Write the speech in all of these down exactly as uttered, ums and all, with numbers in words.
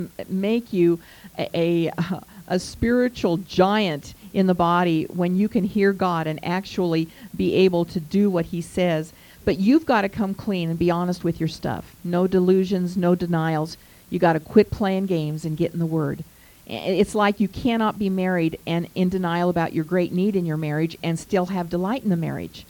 make you a, a, a spiritual giant in the body when you can hear God and actually be able to do what he says. But you've got to come clean and be honest with your stuff. No delusions, no denials. You got to quit playing games and get in the Word. It's like you cannot be married and in denial about your great need in your marriage and still have delight in the marriage.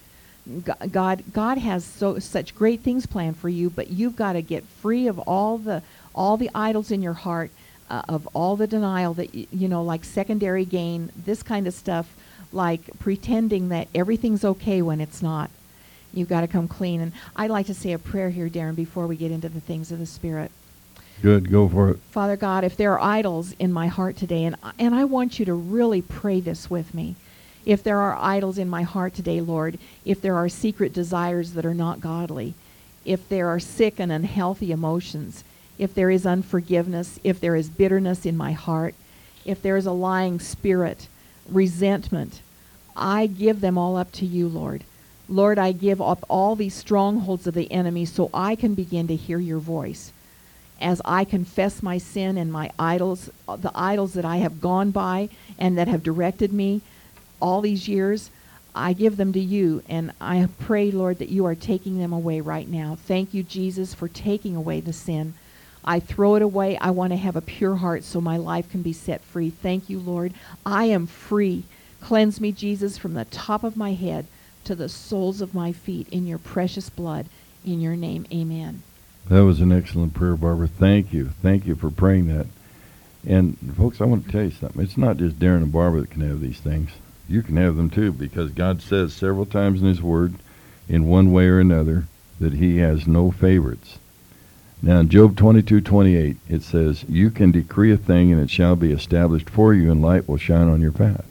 God, God has so such great things planned for you, but you've got to get free of all the all the idols in your heart, uh, of all the denial that y- you know, like secondary gain, this kind of stuff, like pretending that everything's okay when it's not. You've got to come clean. And I'd like to say a prayer here, Darren, before we get into the things of the Spirit. Good, go for it. Father God, if there are idols in my heart today, and and I want you to really pray this with me. If there are idols in my heart today, Lord, if there are secret desires that are not godly, if there are sick and unhealthy emotions, if there is unforgiveness, if there is bitterness in my heart, if there is a lying spirit, resentment, I give them all up to you, Lord. Lord, I give up all these strongholds of the enemy so I can begin to hear your voice. As I confess my sin and my idols, the idols that I have gone by and that have directed me all these years, I give them to you, and I pray, Lord, that you are taking them away right now. Thank you, Jesus, for taking away the sin. I throw it away. I want to have a pure heart so my life can be set free. Thank you, Lord. I am free. Cleanse me, Jesus, from the top of my head to the soles of my feet in your precious blood. In your name, amen. That was an excellent prayer, Barbara. Thank you. Thank you for praying that. And, folks, I want to tell you something. It's not just Darren and Barbara that can have these things. You can have them too, because God says several times in his word, in one way or another, that he has no favorites. Now in Job twenty-two twenty-eight, it says, you can decree a thing and it shall be established for you, and light will shine on your path.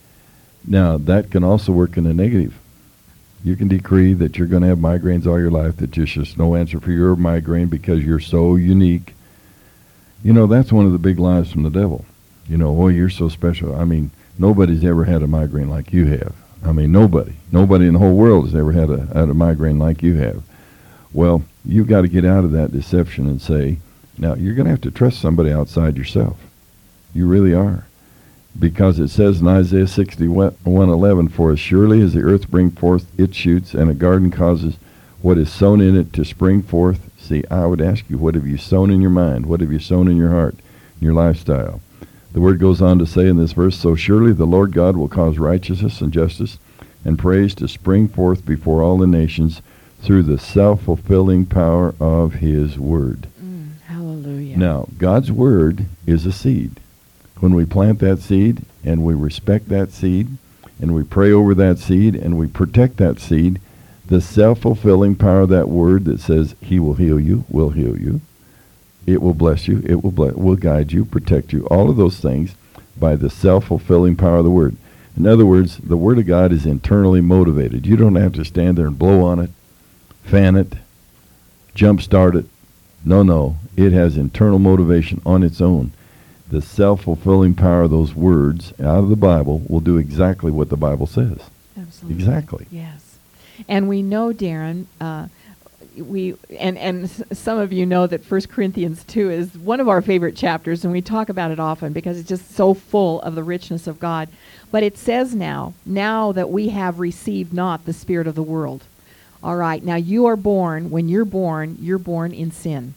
Now that can also work in the negative. You can decree that you're going to have migraines all your life, that there's just no answer for your migraine because you're so unique. You know, that's one of the big lies from the devil. You know, oh, you're so special. I mean, nobody's ever had a migraine like you have. I mean, nobody. Nobody in the whole world has ever had a, had a migraine like you have. Well, you've got to get out of that deception and say, now, you're going to have to trust somebody outside yourself. You really are. Because it says in Isaiah sixty-one eleven, for as surely as the earth brings forth its shoots, and a garden causes what is sown in it to spring forth. See, I would ask you, what have you sown in your mind? What have you sown in your heart, in your lifestyle? The word goes on to say in this verse, so surely the Lord God will cause righteousness and justice and praise to spring forth before all the nations through the self-fulfilling power of his word. Mm, hallelujah. Now, God's word is a seed. When we plant that seed and we respect that seed and we pray over that seed and we protect that seed, the self-fulfilling power of that word that says he will heal you, will heal you. It will bless you. It will bless, will guide you, protect you. All of those things by the self-fulfilling power of the word. In other words, the word of God is internally motivated. You don't have to stand there and blow on it, fan it, jump start it. No, no. It has internal motivation on its own. The self-fulfilling power of those words out of the Bible will do exactly what the Bible says. Absolutely. Exactly. Yes. And we know, Darren, uh, we and, and s- some of you know that First Corinthians two is one of our favorite chapters, and we talk about it often because it's just so full of the richness of God. But it says now, now that we have received not the spirit of the world. All right, now you are born, when you're born, you're born in sin.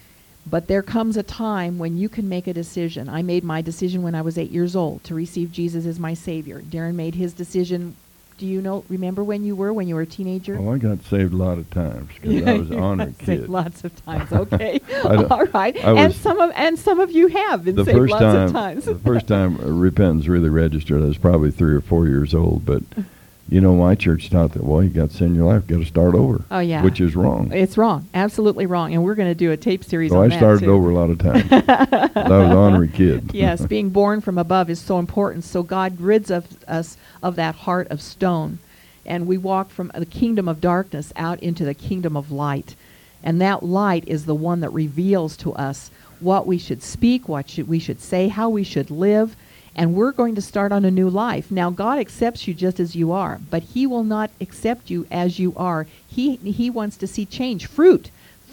But there comes a time when you can make a decision. I made my decision when I was eight years old to receive Jesus as my Savior. Darren made his decision. Do you know, remember when you were, when you were a teenager? Oh, I got saved a lot of times because I was an honor Saved kid. lots of times, okay. I don't- All right. I And was- some of and some of you have been The saved first lots time, of times. the first time uh, repentance really registered, I was probably three or four years old. But you know, my church taught that, well, you got sin in your life, got to start over. Oh, yeah. Which is wrong. It's wrong. Absolutely wrong. And we're going to do a tape series So on I that, started too. over a lot of times. I was an honorary kid. Yes, being born from above is so important. So God rids of us of that heart of stone. And we walk from the kingdom of darkness out into the kingdom of light. And that light is the one that reveals to us what we should speak, what should we should say, how we should live. And we're going to start on a new life. Now, God accepts you just as you are, but he will not accept you as you are. He he wants to see change, fruit.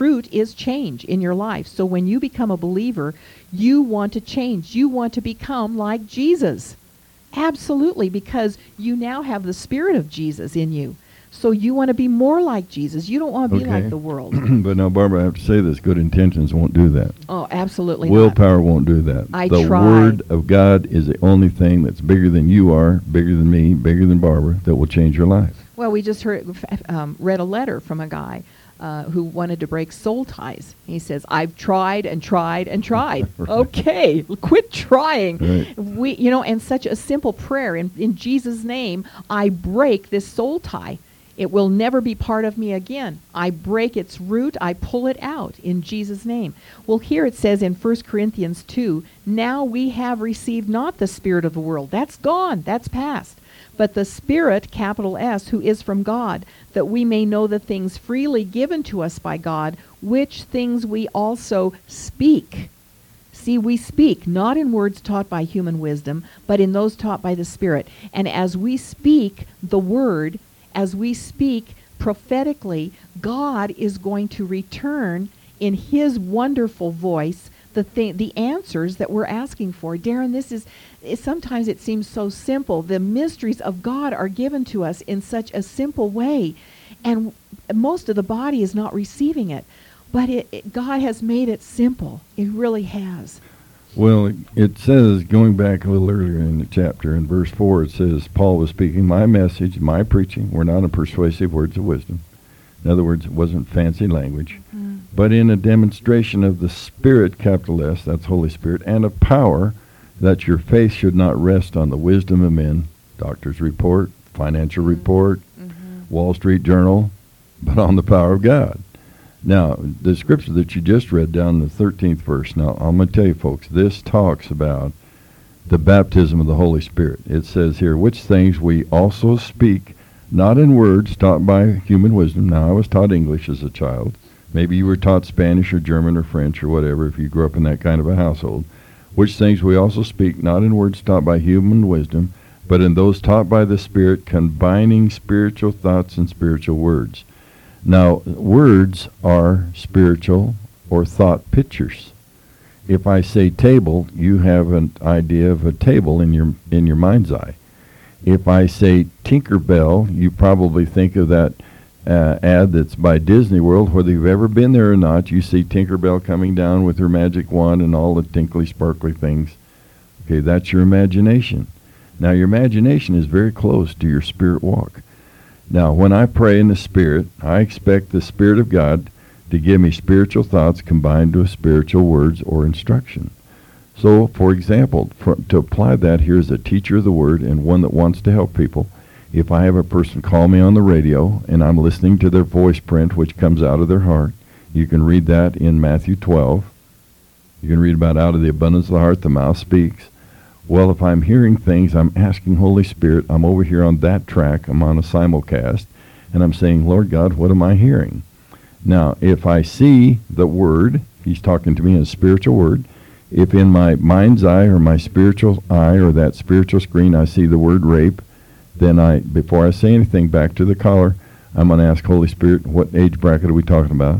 fruit is change in your life. So when you become a believer, you want to change. You want to become like Jesus. Absolutely, because you now have the Spirit of Jesus in you. So you want to be more like Jesus. You don't want to be Okay. like the world. But now, Barbara, I have to say this. Good intentions won't do that. Oh, absolutely not. Willpower won't do that. I the tried. Word of God is the only thing that's bigger than you are, bigger than me, bigger than Barbara, that will change your life. Well, we just heard, um, read a letter from a guy uh, who wanted to break soul ties. He says, "I've tried and tried and tried." Right. Okay, quit trying. Right. We, you know, and such a simple prayer in, in Jesus' name, I break this soul tie. It will never be part of me again. I break its root. I pull it out in Jesus' name. Well, here it says in First Corinthians two, now we have received not the spirit of the world. That's gone. That's past. But the Spirit, capital S, who is from God, that we may know the things freely given to us by God, which things we also speak. See, we speak not in words taught by human wisdom, but in those taught by the Spirit. And as we speak the word, as we speak prophetically, God is going to return in his wonderful voice the th- the answers that we're asking for. Darren, this is, it, sometimes it seems so simple. The mysteries of God are given to us in such a simple way, and most of the body is not receiving it. But it, it, God has made it simple. It really has. Well, it says, going back a little earlier in the chapter, in verse four, it says, Paul was speaking, my message, my preaching, were not in persuasive words of wisdom. In other words, it wasn't fancy language, mm. but in a demonstration of the Spirit, capital S, that's Holy Spirit, and of power, that your faith should not rest on the wisdom of men, doctor's report, financial mm-hmm. report, mm-hmm. Wall Street Journal, but on the power of God. Now, the scripture that you just read down in the thirteenth verse, now I'm going to tell you folks, this talks about the baptism of the Holy Spirit. It says here, which things we also speak, not in words taught by human wisdom. Now, I was taught English as a child. Maybe you were taught Spanish or German or French or whatever if you grew up in that kind of a household. Which things we also speak, not in words taught by human wisdom, but in those taught by the Spirit, combining spiritual thoughts and spiritual words. Now, words are spiritual or thought pictures. If I say table, you have an idea of a table in your in your mind's eye. If I say Tinkerbell, you probably think of that uh, ad that's by Disney World. Whether you've ever been there or not, you see Tinkerbell coming down with her magic wand and all the tinkly, sparkly things. Okay, that's your imagination. Now, your imagination is very close to your spirit walk. Now, when I pray in the Spirit, I expect the Spirit of God to give me spiritual thoughts combined with spiritual words or instruction. So, for example, for, to apply that, here's a teacher of the Word and one that wants to help people. If I have a person call me on the radio and I'm listening to their voice print, which comes out of their heart, you can read that in Matthew twelve. You can read about out of the abundance of the heart, the mouth speaks. Well, if I'm hearing things, I'm asking Holy Spirit, I'm over here on that track, I'm on a simulcast, and I'm saying, Lord God, what am I hearing? Now, if I see the word, he's talking to me in a spiritual word. If in my mind's eye or my spiritual eye or that spiritual screen I see the word rape, then I, before I say anything back to the caller, I'm going to ask Holy Spirit, what age bracket are we talking about?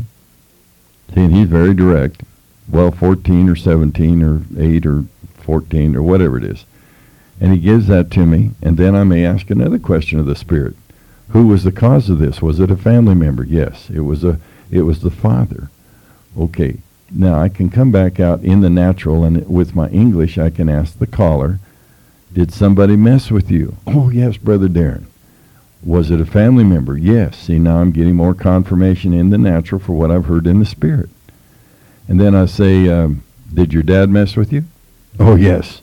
See, and he's very direct. Well, fourteen or seventeen or eight or fourteen or whatever it is. And he gives that to me, and then I may ask another question of the Spirit. Who was the cause of this? Was it a family member? Yes, it was a it was the father. Okay, now I can come back out in the natural, and with my English I can ask the caller, did somebody mess with you? Oh yes, Brother Darren. Was it a family member? Yes. See, now I'm getting more confirmation in the natural for what I've heard in the Spirit. And then I say, um, did your dad mess with you? Oh, yes.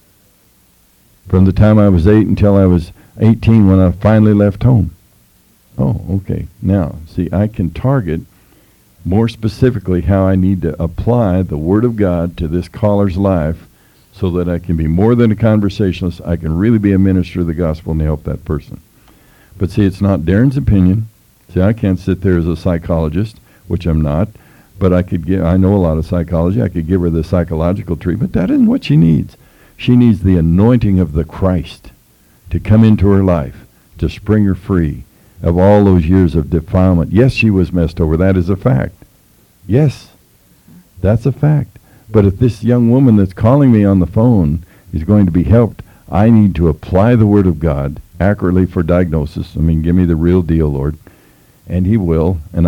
From the time I was eight until I was eighteen when I finally left home. Oh, okay. Now, see, I can target more specifically how I need to apply the Word of God to this caller's life so that I can be more than a conversationalist. I can really be a minister of the gospel and help that person. But see, it's not Darren's opinion. See, I can't sit there as a psychologist, which I'm not. But I could give, I know a lot of psychology. I could give her the psychological treatment. That isn't what she needs. She needs the anointing of the Christ to come into her life, to spring her free of all those years of defilement. Yes, she was messed over. That is a fact. Yes, that's a fact. But if this young woman that's calling me on the phone is going to be helped, I need to apply the Word of God accurately for diagnosis. I mean, give me the real deal, Lord. And he will. And